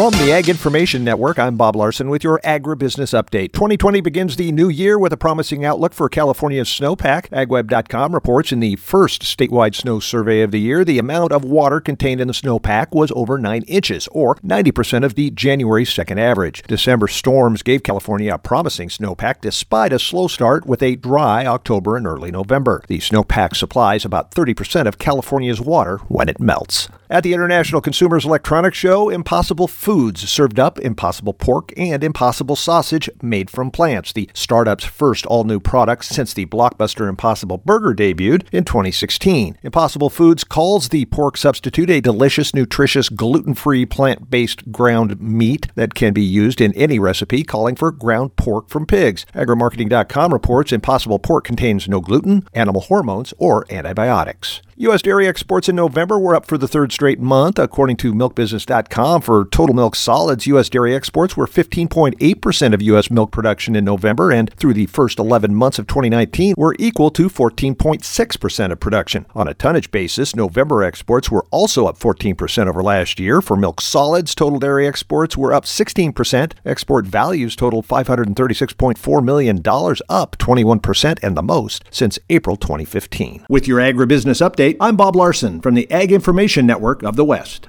From the Ag Information Network, I'm Bob Larson with your Agribusiness Update. 2020 begins the new year with a promising outlook for California's snowpack. AgWeb.com reports in the first statewide snow survey of the year, the amount of water contained in the snowpack was over 9 inches, or 90% of the January 2nd average. December storms gave California a promising snowpack despite a slow start with a dry October and early November. The snowpack supplies about 30% of California's water when it melts. At the International Consumers Electronics Show, Impossible Foods served up Impossible Pork and Impossible Sausage made from plants, the startup's first all-new product since the blockbuster Impossible Burger debuted in 2016. Impossible Foods calls the pork substitute a delicious, nutritious, gluten-free, plant-based ground meat that can be used in any recipe calling for ground pork from pigs. Agrimarketing.com reports Impossible Pork contains no gluten, animal hormones, or antibiotics. U.S. dairy exports in November were up for the third straight month. According to MilkBusiness.com, for total milk solids, U.S. dairy exports were 15.8% of U.S. milk production in November, and through the first 11 months of 2019 were equal to 14.6% of production. On a tonnage basis, November exports were also up 14% over last year. For milk solids, total dairy exports were up 16%. Export values totaled $536.4 million, up 21% and the most since April 2015. With your Agribusiness Update, I'm Bob Larson from the Ag Information Network of the West.